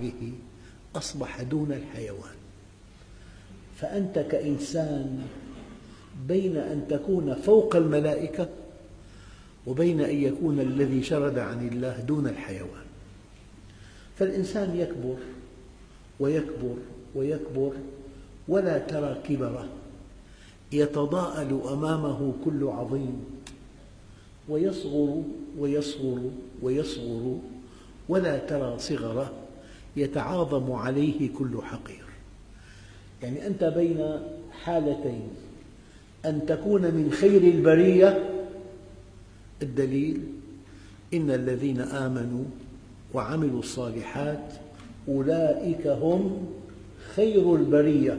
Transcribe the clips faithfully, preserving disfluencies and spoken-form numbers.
بعقله أصبح دون الحيوان. فأنت كإنسان بين أن تكون فوق الملائكة وبين أن يكون الذي شرد عن الله دون الحيوان. فالإنسان يكبر ويكبر ويكبر ولا ترى كبره، يتضاءل أمامه كل عظيم، ويصغر ويصغر ويصغر ولا ترى صغره، يتعاظم عليه كل حقير. يعني أنت بين حالتين: أن تكون من خير البرية، الدليل إن الذين آمنوا وعملوا الصالحات أولئك هم خير البرية،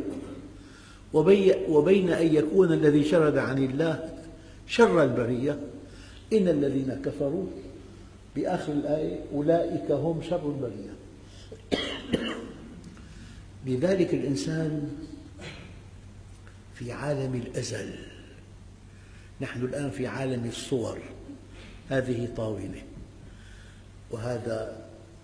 وبين أن يكون الذي شرد عن الله شر البرية، إن الذين كفروا بآخر الآية أولئك هم شر البرية. لذلك الإنسان في عالم الأزل، نحن الآن في عالم الصور، هذه طاولة وهذا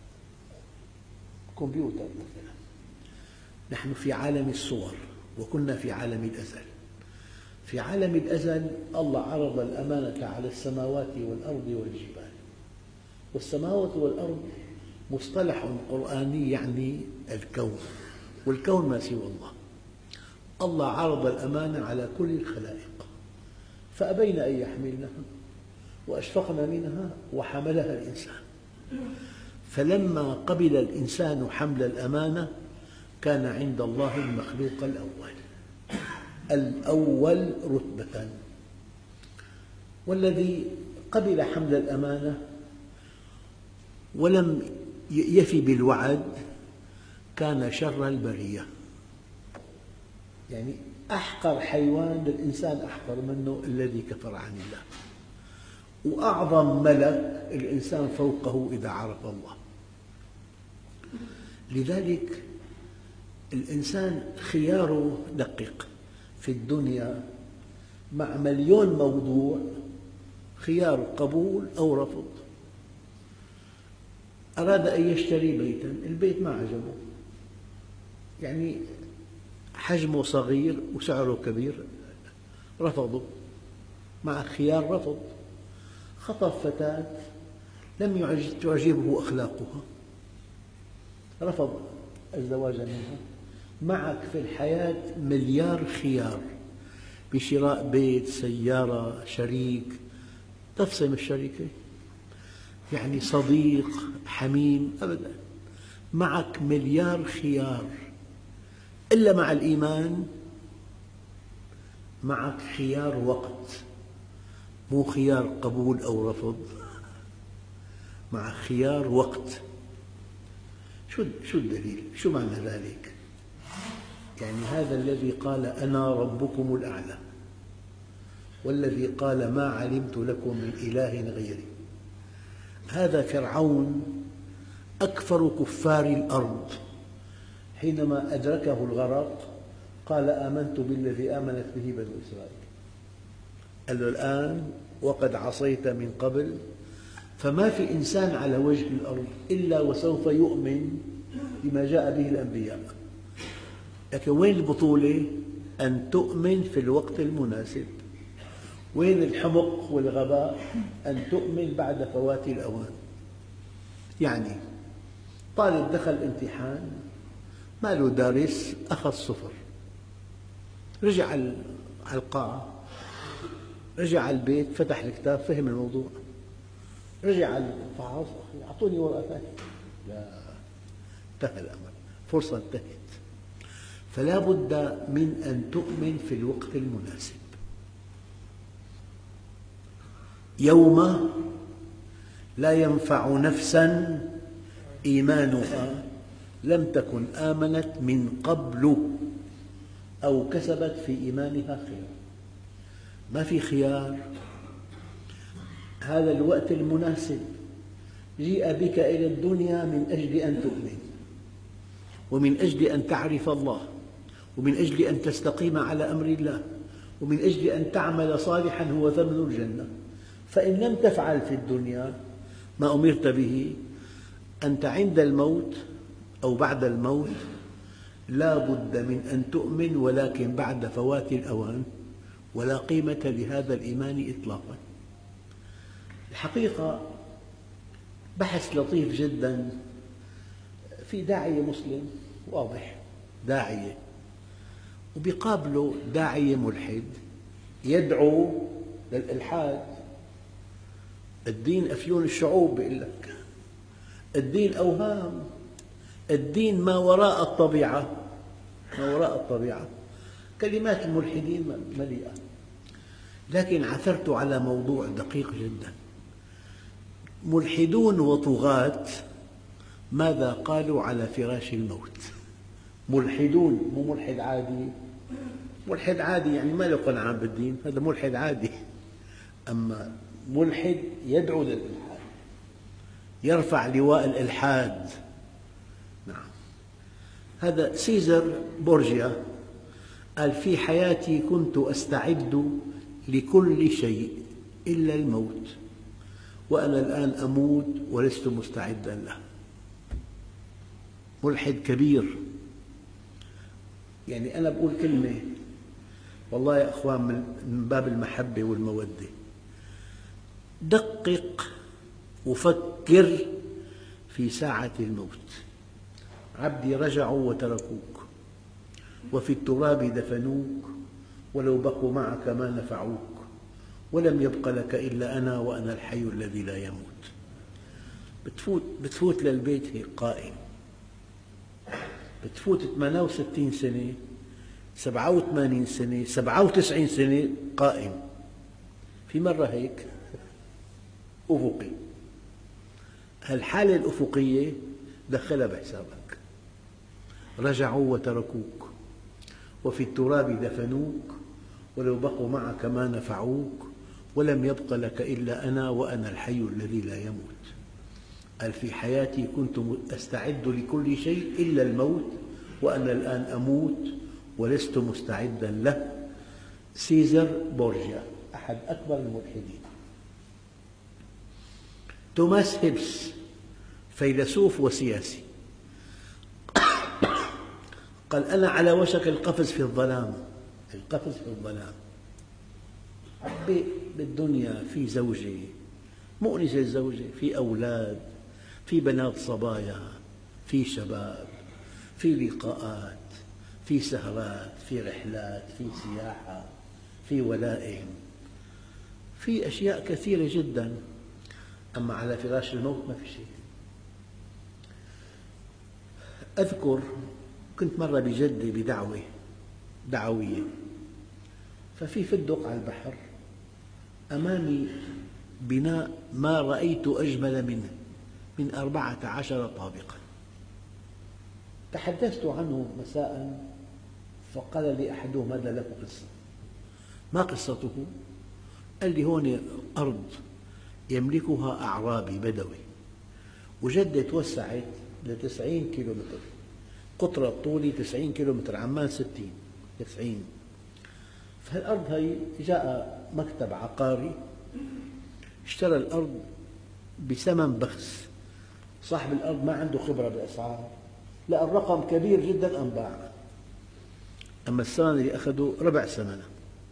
كمبيوتر مثلا. نحن في عالم الصور وكنا في عالم الأزل. في عالم الأزل الله عرض الأمانة على السماوات والأرض والجبال. والسماوات والأرض مصطلح قرآني يعني الكون، والكون ما سوى الله. الله عرض الأمانة على كل الخلائق فأبين أن يحملنها وأشفقن منها وحملها الإنسان. فلما قبل الإنسان حمل الأمانة كان عند الله المخلوق الأول الأول رتبة، والذي قبل حمل الأمانة ولم يفي بالوعد كان شر البرية. يعني أحقر حيوان للإنسان أحقر منه الذي كفر عن الله، وأعظم ملك الإنسان فوقه إذا عرف الله. لذلك الإنسان خياره دقق في الدنيا مع مليون موضوع، خيار قبول أو رفض. أراد أن يشتري بيتاً، البيت ما عجبه، يعني حجمه صغير وسعره كبير، رفضه، مع خيار رفض. خطب فتاة لم تعجبه أخلاقها، رفض الزواج منها. معك في الحياة مليار خيار بشراء بيت، سيارة، شريك، تفصم الشريكة، يعني صديق، حميم، أبدا. معك مليار خيار، إلا مع الإيمان معك خيار وقت، مو خيار قبول أو رفض، مع خيار وقت. شو شو الدليل؟ شو معنى ذلك؟ يعني هذا الذي قال أنا ربكم الأعلى، والذي قال ما علمت لكم من إله غيري، هذا فرعون أكفر كفار الأرض حينما أدركه الغرق قال آمنت بالذي آمنت به بنو إسرائيل. قال له الآن وقد عصيت من قبل، فما في إنسان على وجه الأرض إلا وسوف يؤمن بما جاء به الأنبياء. لكن وين البطولة؟ أن تؤمن في الوقت المناسب. وين الحمق والغباء؟ أن تؤمن بعد فوات الأوان. يعني طالب دخل امتحان ما له دارس، أخذ صفر، رجع على القاعة، رجع على البيت، فتح الكتاب، فهم الموضوع، رجع على الفحص، أعطوني ورقة ثانية، لا، انتهى الأمر، فرصة انتهت. فلا بد من أن تؤمن في الوقت المناسب. يوم لا ينفع نفسا إيمانها لم تكن آمنت من قبل أو كسبت في إيمانها خيرا. ما في خيار، هذا الوقت المناسب. جيء بك إلى الدنيا من أجل أن تؤمن، ومن أجل أن تعرف الله، ومن أجل أن تستقيم على أمر الله، ومن أجل أن تعمل صالحا هو ثمن الجنة. فإن لم تفعل في الدنيا ما أمرت به، أنت عند الموت أو بعد الموت لا بد من أن تؤمن، ولكن بعد فوات الأوان، ولا قيمة لهذا الإيمان إطلاقاً. الحقيقة بحث لطيف جداً في داعية مسلم واضح، داعية، وبيقابله داعية ملحد يدعو للإلحاد. الدين أفيون الشعوب، بيقول لك الدين أوهام، الدين ما وراء الطبيعة، ما وراء الطبيعة. كلمات الملحدين مليئة. لكن عثرت على موضوع دقيق جدا. ملحدون وطغاة ماذا قالوا على فراش الموت؟ ملحدون، مو ملحد عادي. ملحد عادي يعني ما له قناعة بالدين، هذا ملحد عادي. أما ملحد يدعو للإلحاد، يرفع لواء الإلحاد. نعم، هذا سيزر بورجيا قال: في حياتي كنت أستعد لكل شيء إلا الموت، وأنا الآن أموت ولست مستعدا له. ملحد كبير. يعني أنا بقول كلمة والله يا أخوان من باب المحبة والمودة: دقق وفكر في ساعة الموت. عبدي رجعوا وتركوك، وفي التراب دفنوك، ولو بقوا معك ما نفعوك، ولم يبق لك إلا أنا وأنا الحي الذي لا يموت. بتفوت, بتفوت للبيت هيك قائم، بتفوت ثمانية وستين سنة، سبعة وثمانين سنة، سبعة وتسعين سنة قائم. في مرة هيك أفقي، هالحالة الأفقية دخلها بحسابك. رجعوا وتركوك، وفي التراب دفنوك، ولو بقوا معك ما نفعوك، ولم يبق لك إلا أنا وأنا الحي الذي لا يموت. قال: في حياتي كنت أستعد لكل شيء إلا الموت، وأنا الآن أموت ولست مستعدا له. سيزر بورجيا، أحد أكبر الملحدين. توماس هيبس، فيلسوف وسياسي، قال: أنا على وشك القفز في الظلام. القفز في الظلام. بالدنيا في زوجة مؤنسة، الزوجة في أولاد، في بنات صبايا، في شباب، في لقاءات، في سهرات، في رحلات، في سياحة، في ولائم، في أشياء كثيرة جدا. أما على فراش الموت ما في شيء. أذكر كنت مرة بجدة بدعوة دعوية، ففي فندق على البحر، أمامي بناء ما رأيت أجمل منه، من أربعة عشر طابقاً. تحدثت عنه مساء، فقال لي أحدهم: هذا له قصة. ما قصته؟ قال لي: هون أرض يملكها أعرابي بدوي، وجدة توسعت لتسعين كيلومتر، قطر الطولي تسعين كيلومتر، عمان ستين، تسعين. فالأرض هي جاء مكتب عقاري اشترى الأرض بثمن بخس. صاحب الأرض ما عنده خبرة بالأسعار، لقى الرقم كبير جدا أنباع، أما الثمن اللي أخذه ربع ثمنه.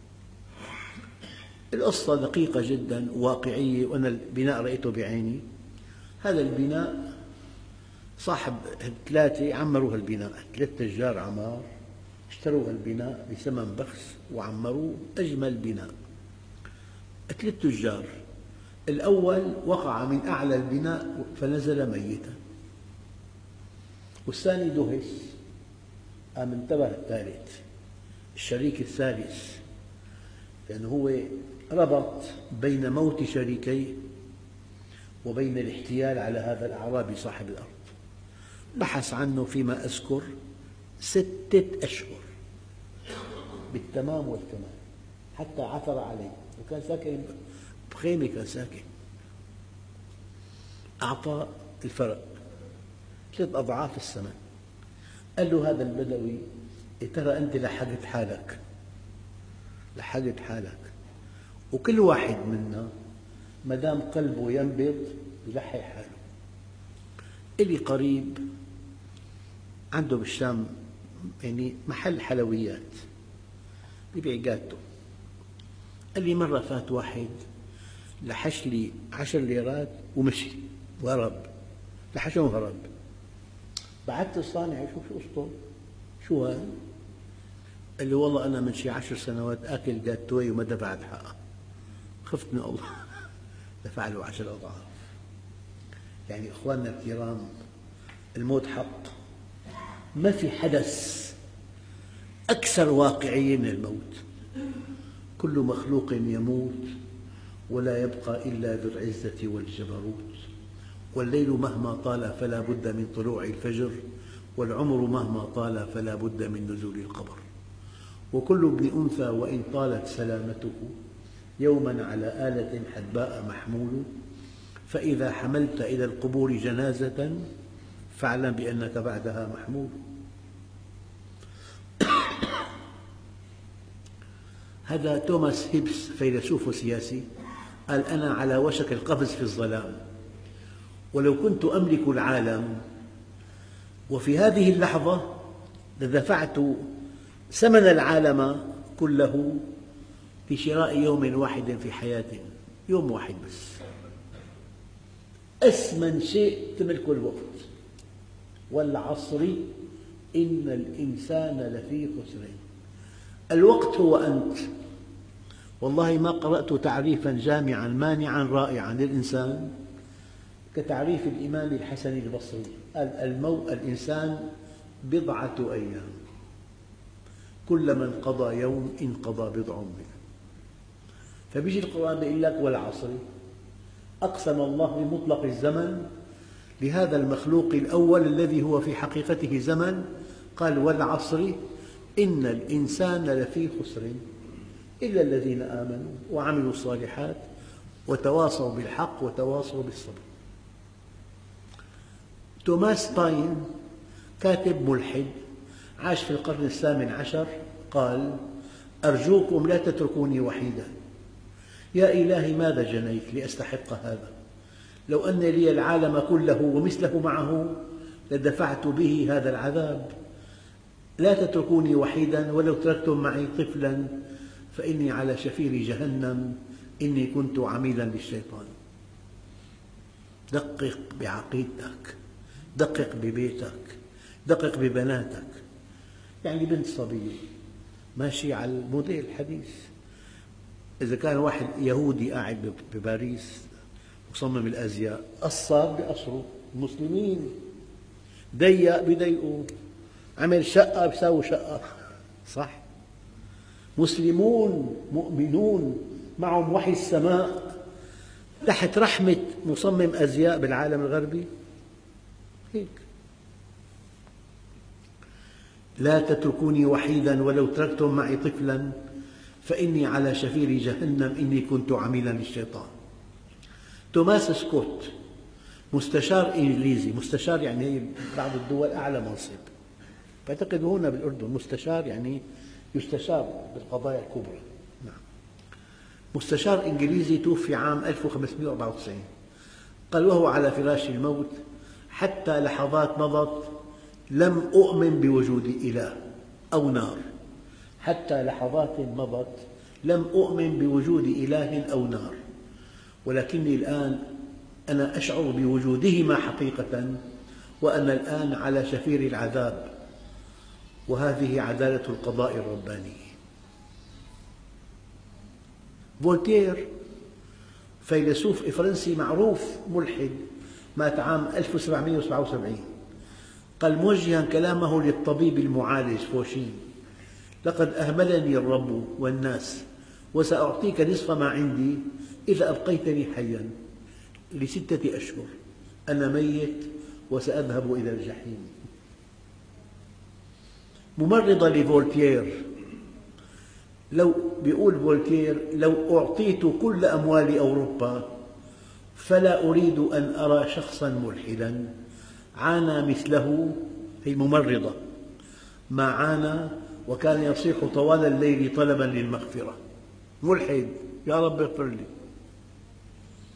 القصة دقيقة جدا واقعية، وأنا البناء رأيته بعيني. هذا البناء صاحب ثلاثة عمروا هالبناء، ثلاث تجار عمار اشتروا هالبناء بثمن بخس وعمروه أجمل بناء. ثلاث تجار، الأول وقع من أعلى البناء فنزل ميتا، والثاني دهس، قام انتبه الثالث، الشريك الثالث، لأنه هو ربط بين موت شريكيه وبين الاحتيال على هذا الأعرابي صاحب الأرض. بحث عنه فيما أذكر ستة أشهر بالتمام والكمال، حتى عثر عليه، وكان ساكن بخيمة، كان ساكن. أعطى الفرق ثلاث أضعاف الثمن. قال له هذا البدوي: ترى أنت لحقت حالك، لحقت حالك، وكل واحد منا ما دام قلبه ينبض يلحق حاله. إلي قريب عنده بالشام يعني محل حلويات بيبيع جاتو. قال لي مرة فات واحد لحش لي عشر ليرات ومشي وهرب، لحشهم وهرب. بعثت الصانع شوف شو قصته، شو هذا؟ قال لي والله أنا من شي عشر سنوات آكل جاتوي وما دفعت حقها، خفت من الله دفع له عشر أضعاف. يعني إخواننا الكرام، الموت حق، ما في حدث أكثر واقعية من الموت. كل مخلوق يموت ولا يبقى إلا ذو العزة والجبروت، والليل مهما طال فلا بد من طلوع الفجر، والعمر مهما طال فلا بد من نزول القبر، وكل ابن أنثى وإن طالت سلامته يوما على آلة حدباء محمول، فإذا حملت إلى القبور جنازة فاعلم بأنك بعدها محمول. هذا توماس هيبس فيلسوف وسياسي قال: أنا على وشك القفز في الظلام، ولو كنت أملك العالم وفي هذه اللحظة لدفعت ثمن العالم كله لشراء يوم واحد في حياتي، يوم واحد بس. أثمن شيء تملكه الوقت. والعصر إن الإنسان لفي خسر. الوقت هو أنت. والله ما قرأت تعريفا جامعا مانعا رائعا للإنسان كتعريف الإمام الحسن البصري. قال: الموت الإنسان بضعة أيام، كلما انقضى يوم انقضى بضع منه. فبيجي القرآن بيقول لك: والعصر. أقسم الله بمطلق الزمن لهذا المخلوق الأول الذي هو في حقيقته زمن. قال: والعصر إن الإنسان لفي خسر إلا الذين آمنوا وعملوا الصالحات وتواصوا بالحق وتواصوا بالصبر. توماس باين كاتب ملحد عاش في القرن الثامن عشر قال: أرجوكم لا تتركوني وحيدا، يا إلهي ماذا جنيت لأستحق هذا؟ لو أن لي العالم كله ومثله معه لدفعت به هذا العذاب. لا تتركوني وحيدا، ولو تركتم معي طفلا فإني على شفير جهنم، إني كنت عميلا للشيطان. دقق بعقيدتك، دقق ببيتك، دقق ببناتك. يعني بنت صبية ماشي على الموديل الحديث، إذا كان واحد يهودي قاعد بباريس مصمم الأزياء، قصر بقصروا، المسلمين ضيق بضيقوا، عمل شقة بيساووا شقة، صح؟ مسلمون مؤمنون معهم وحي السماء تحت رحمة مصمم أزياء بالعالم الغربي. هيك. لا تتركوني وحيدا ولو تركتم معي طفلا فإني على شفير جهنم، إني كنت عميلا للشيطان. توماس سكوت مستشار إنجليزي، مستشار يعني بعض الدول أعلى منصب، أعتقد هنا بالأردن مستشار يعني يستشار بالقضايا الكبرى. نعم. مستشار إنجليزي توفي عام ألف وخمسمئة وأربعة وتسعين. قال وهو على فراش الموت: حتى لحظات مضت لم أؤمن بوجود إله أو نار. حتى لحظات مضت لم أؤمن بوجود إله أو نار، ولكني الآن أنا أشعر بوجودهما حقيقة، وأنا الآن على شفير العذاب، وهذه عدالة القضاء الرباني. فولتير فيلسوف فرنسي معروف ملحد مات عام ألف وسبعمئة وسبعة وسبعين. قال موجها كلامه للطبيب المعالج فوشي: لقد أهملني الرب والناس، وسأعطيك نصف ما عندي إذا أبقيتني حيا لستة أشهر. أنا ميت وسأذهب إلى الجحيم. ممرضة لفولتير، لو بيقول فولتير: لو أعطيت كل أموال أوروبا فلا أريد أن أرى شخصا ملحدا عانى مثله. هي ممرضة ما عانى وكان يصيح طوال الليل طلبا للمغفرة. ملحد: يا رب اغفر لي.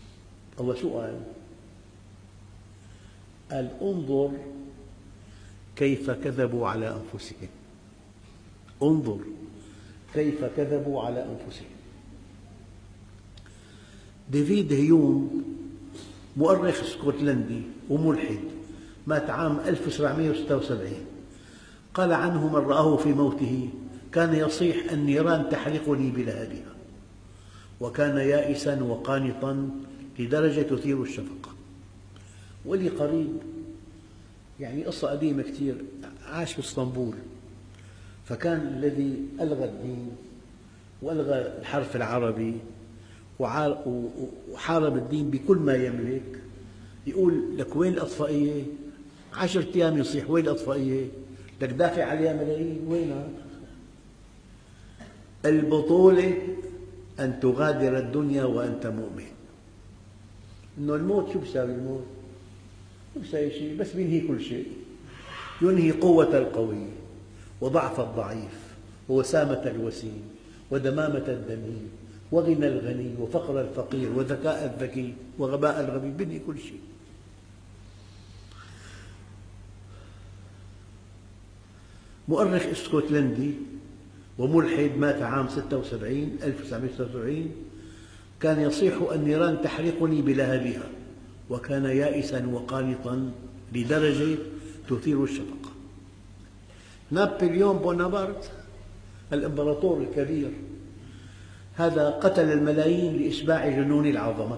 الله شو قال؟ قال: انظر كيف كذبوا على أنفسهم. انظر كيف كذبوا على أنفسهم. ديفيد هيوم مؤرخ اسكتلندي وملحد مات عام ألف وسبعمئة وستة وسبعين، قال عنه من رآه في موته: كان يصيح النيران تحرقني بلهبها، وكان يائسا وقانطا لدرجة تثير الشفقة. ولي قريب، يعني قصة قديمة كثير، عاش في اسطنبول، فكان الذي ألغى الدين وألغى الحرف العربي وحارب الدين بكل ما يملك، يقول لك: وين الأطفائية؟ عشرة أيام يصيح: وين الأطفائية؟ لك دافع عليها ملايين، وينها؟ البطولة أن تغادر الدنيا وأنت مؤمن. إنه الموت شو بيساوي؟ الموت شو بيساوي شيء، بس بينهي كل شيء. ينهي قوة القوي وضعف الضعيف ووسامة الوسيم ودمامة الدميم وغنى الغني وفقر الفقير وذكاء الذكي وغباء الغبي، بينهي كل شيء. مؤرخ اسكتلندي وملحد مات عام ستة وسبعين ألف وتسعمئة وستة وسبعين، كان يصيح النيران تحرقني بلهبها، وكان يائسا وقانطا لدرجة تثير الشفقة. نابليون بونابرت الإمبراطور الكبير هذا قتل الملايين لإشباع جنون العظمة.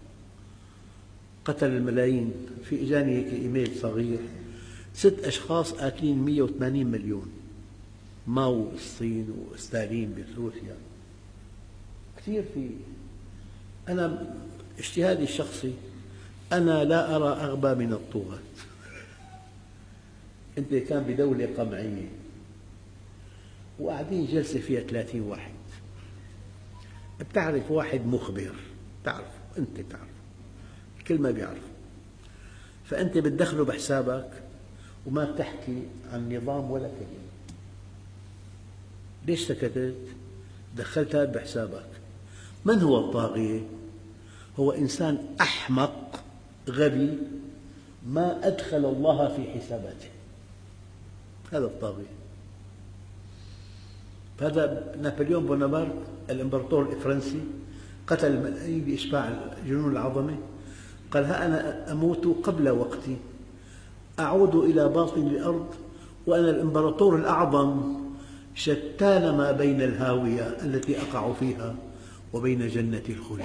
قتل الملايين. في إجاني هيك إيميل صغير: ست أشخاص قاتلين مئة وثمانين مليون، ماو بالصين وستالين بروسيا. كثير. في أنا اجتهادي الشخصي، أنا لا أرى أغبى من الطغاة. أنت كان بدولة قمعية وقاعدين جلسة فيها ثلاثين واحد، بتعرف واحد مخبر، تعرف أنت تعرف الكل ما بيعرف، فأنت بتدخله بحسابك وما بتحكي عن نظام ولا كلمة. ليش سكتت؟ دخلت هذا بحسابك. من هو الطاغية؟ هو إنسان أحمق غبي ما أدخل الله في حساباته، هذا الطاغية. هذا نابليون بونابرت الإمبراطور الفرنسي قتل الملايين بإشباع جنون العظمة. قال: ها أنا أموت قبل وقتي، أعود إلى باطن الأرض وأنا الإمبراطور الأعظم، شتان ما بين الهاوية التي أقع فيها وبين جنة الخلد.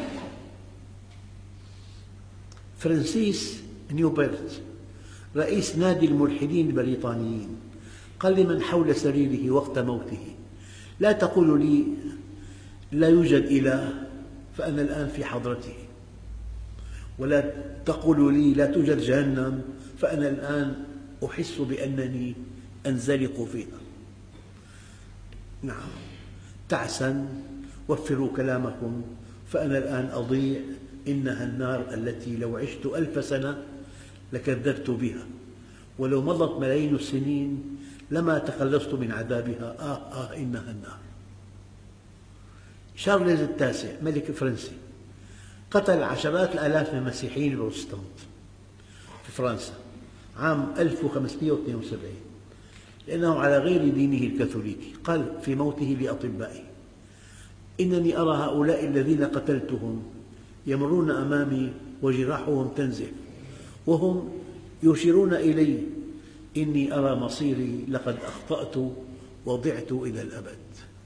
فرانسيس نيوبرت رئيس نادي الملحدين البريطانيين قال لمن حول سريره وقت موته: لا تقولوا لي لا يوجد إله، فأنا الآن في حضرته، ولا تقولوا لي لا توجد جهنم، فأنا الآن أحس بأنني أنزلق فيها. نعم، تعسا وفروا كلامكم، فأنا الآن أضيع، إنها النار التي لو عشت ألف سنة لكذبت بها، ولو مضت ملايين السنين لما تخلصت من عذابها. آه آه إنها النار. شارلز التاسع ملك فرنسي قتل عشرات الآلاف من المسيحيين البروتستانت في فرنسا عام ألف وخمسمئة واثنين وسبعين لأنهم على غير دينه الكاثوليكي. قال في موته لأطبائه: إنني أرى هؤلاء الذين قتلتهم يمرون أمامي وجراحهم تنزف وهم يشيرون إلي، إني أرى مصيري، لقد أخطأت وضعت إلى الأبد.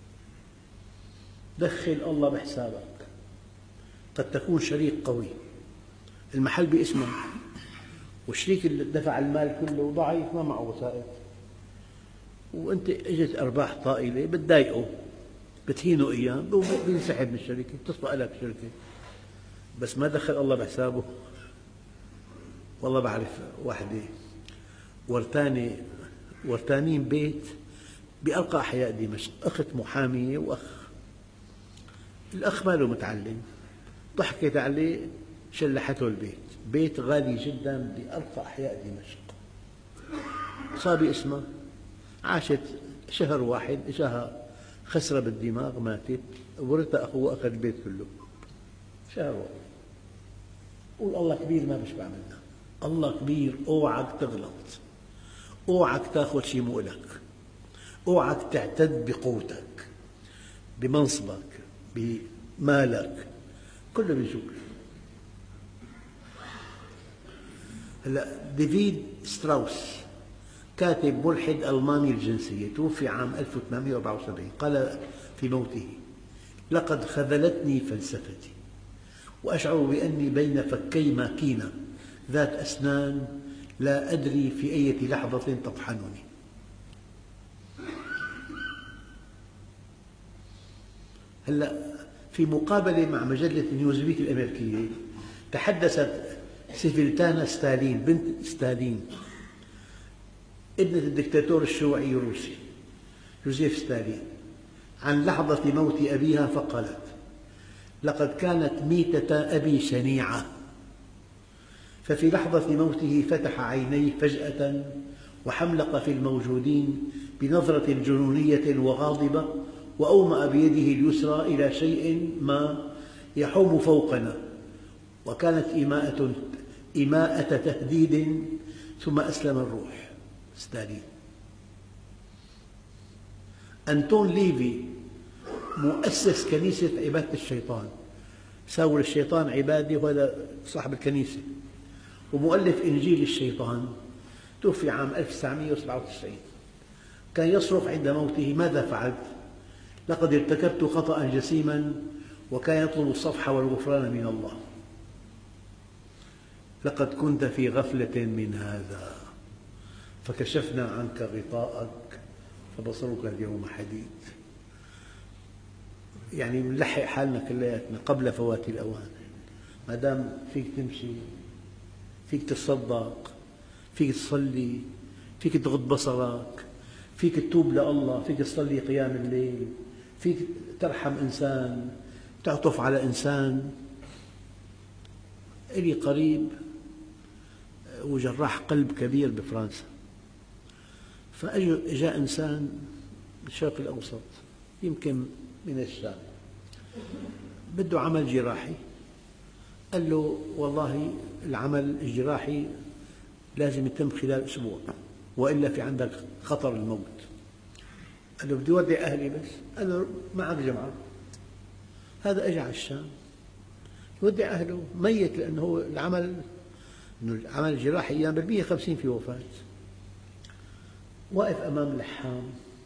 دخل الله بحسابك. قد تكون شريك قوي، المحل باسمك، والشريك اللي دفع المال كله ضعيف ما معه وسائل، وأنت اجت أرباح طائلة بتضايقه، بتهينه أيام، بينسحب من الشركة، تصبح لك شركة. بس ما دخل الله بحسابه. والله بعرف واحدة ورثانة ورثانين بيت بأرقى أحياء دمشق، أخت محامية وأخ. الأخ ما له متعلم، ضحكت عليه شلحته البيت، بيت غالي جدا بأرقى أحياء دمشق، صابي اسمها، عاشت شهر واحد إجاها خسرة بالدماغ ماتت، ورثها أخوه أخذ البيت كله شهر واحد. قول الله كبير ما بشبع منها. الله كبير، اوعك تغلط، اوعك تاخذ شيء مو لك، اوعك تعتد بقوتك، بمنصبك، بمالك، كله بيجوك. هلا ديفيد ستراوس كاتب ملحد ألماني الجنسية، توفي عام ألف وثمانمئة وأربعة وسبعين، قال في موته: لقد خذلتني فلسفتي، وأشعر بأني بين فكي ماكينة ذات أسنان لا أدري في أي لحظة تطحنني. هلا في مقابلة مع مجلة نيوزويك الأمريكية تحدثت سيفيلتانا ستالين بنت ستالين ابنة الدكتاتور الشيوعي الروسي يوزيف ستالين عن لحظة موت أبيها، فقالت: لقد كانت ميتة أبي شنيعة، ففي لحظة موته فتح عينيه فجأة وحملق في الموجودين بنظرة جنونية وغاضبة، وأومأ بيده اليسرى إلى شيء ما يحوم فوقنا، وكانت إيماءة إيماءة تهديد، ثم أسلم الروح. ستالين. أنتون ليفي مؤسس كنيسة عبادة الشيطان، ساوى الشيطان عبادة، وهذا صاحب الكنيسة، ومؤلف إنجيل الشيطان، توفي عام ألف وتسعمئة وسبعة وتسعين. كان يصرخ عند موته: ماذا فعلت؟ لقد ارتكبت خطأ جسيما، وكان يطلب الصفح والغفران من الله. لقد كنت في غفلة من هذا، فكشفنا عنك غطاءك فبصرك اليوم حديد. يعني نلحق حالنا كلياتنا قبل فوات الأوان، ما دام فيك تمشي، فيك تتصدق، فيك تصلي، فيك تغض بصرك، فيك تتوب لله، فيك تصلي قيام الليل، فيك ترحم إنسان، تعطف على إنسان. إلي قريب وجراح قلب كبير بفرنسا، فجاء إنسان من الشرق الأوسط، يمكن من الشام، بده عمل جراحي. قال له: والله العمل الجراحي لازم يتم خلال أسبوع، وإلا في عندك خطر الموت. قال له: بدي أودع أهلي بس. قال له: معك جمعة. هذا أجى على الشام يودع أهله، ميت، لأنه هو العمل إنه العمل الجراحي أيام بالمئة وخمسين في وفاة. واقف أمام لحام،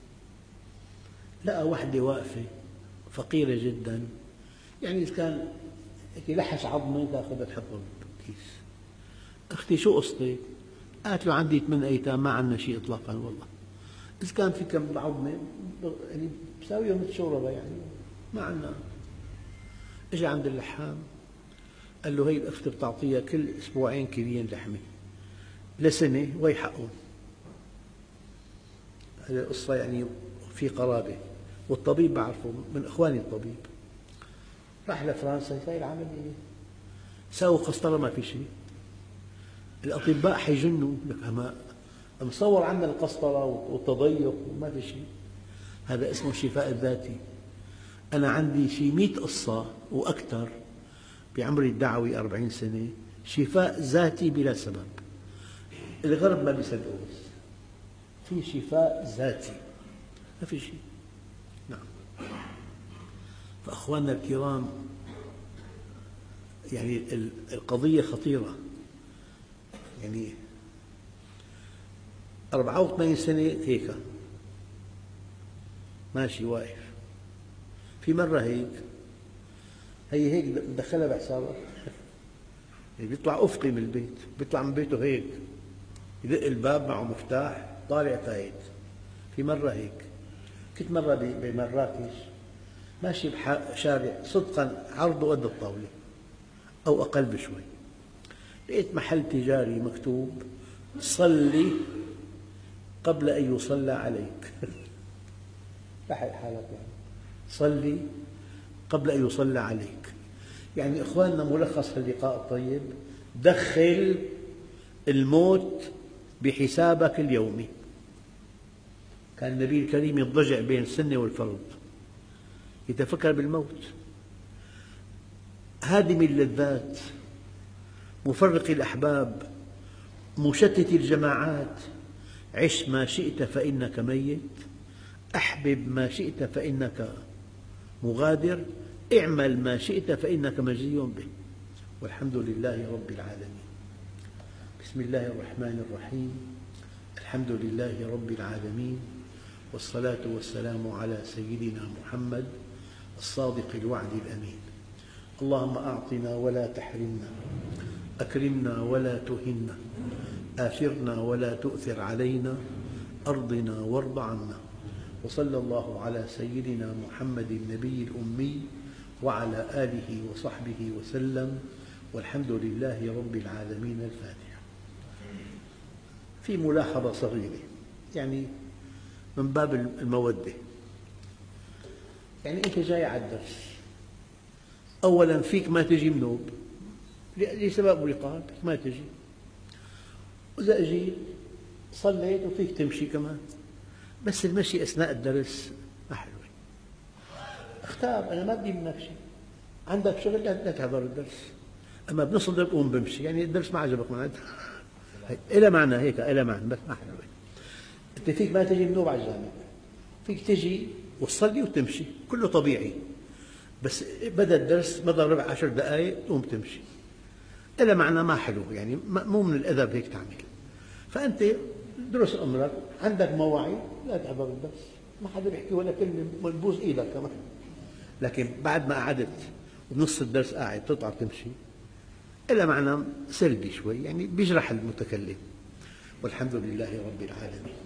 لقى وحدة واقفة فقيرة جدا، يعني إذا كان لحس عظمة تأخذها تحطها بالكيس. أختي شو قصتك؟ قالت له: عندي ثمان أيتام، ما عندنا شيء إطلاقا والله. إذا كان في كم عظمة يعني بساويهم مثل شوربة، يعني ما عندنا. إجا عند اللحام، قال له: هي الأخت بتعطيها كل أسبوعين كيلين لحمة لسنة ويحقهم. هذه القصة يعني في قرابة، والطبيب بعرفه من إخواني الطبيب. راح لفرنسا يساوي العملية، ساووا قسطرة ما في شيء. الأطباء حيجنوا، لك أما مصور عندنا القسطرة والتضيق وما في شيء. هذا اسمه الشفاء الذاتي. أنا عندي شي مئة قصة وأكثر بعمري الدعوي أربعين سنة، شفاء ذاتي بلا سبب. الغرب ما بيصدقوا، بس في شفاء ذاتي، ما في شيء. نعم. فأخواننا الكرام، يعني القضية خطيرة. يعني أربعة وثمانين سنة هيك ماشي واقف، في مرة هيك هي هيك دخلها بحسابك، بيطلع أفقي من البيت، بيطلع من بيته هيك، يدق الباب معه مفتاح، طالع فايت. في مرة هيك كنت مرة بمراكش ماشي بشارع صدقا عرضه قد الطاولة أو أقل بشوي، لقيت محل تجاري مكتوب: صلي قبل أن يصلى عليك. لحق حالك، يعني صلي قبل أن يصلى عليك. يعني إخواننا، ملخص اللقاء الطيب: دخل الموت بحسابك اليومي. كان النبي الكريم يضجع بين السنة والفرض، يتفكر بالموت. هادم اللذات، مفرق الأحباب، مشتت الجماعات، عش ما شئت فإنك ميت، أحبب ما شئت فإنك مغادر، اعمل ما شئت فإنك مجزي به، والحمد لله رب العالمين. بسم الله الرحمن الرحيم. الحمد لله رب العالمين، والصلاة والسلام على سيدنا محمد الصادق الوعد الأمين. اللهم أعطنا ولا تحرمنا، أكرمنا ولا تهنا، آثرنا ولا تؤثر علينا، أرضنا وارض عنا. وصلى الله على سيدنا محمد النبي الأمي وعلى آله وصحبه وسلم، والحمد لله رب العالمين. الفاتحة. في ملاحظة صغيرة يعني من باب المودة، يعني أنت جاي على الدرس، أولاً فيك ما تجي منوب لسبب ولقال، فيك ما تجي، وإذا أجيت صليت وفيك تمشي كمان، بس المشي أثناء الدرس ما حلوة. اختار، أنا ما بدي منك شيء، عندك شغل لا تحضر الدرس، أما بنص الدرس قوم بمشي، يعني الدرس ما عجبك معناته إلى معنى هيك، إلى معنى، بس ما حلوة. أنت فيك ما تجي منوب على الجامع، فيك تجي وتصلي وتمشي، كله طبيعي، بس بدأ الدرس مضى ربع عشر دقائق تقوم تمشي، إلى معنى ما حلو، يعني مو من الأدب هيك تعمل. فأنت درس أمرك، عندك مواعيد لا تحضر الدرس، ما حدا بيحكي ولا كلمة، بوس إيدك كمان. لكن بعد ما قعدت وبنص الدرس قاعد تطلع تمشي، إلى معنى سلبي شوي، يعني بيجرح المتكلم. والحمد لله رب العالمين.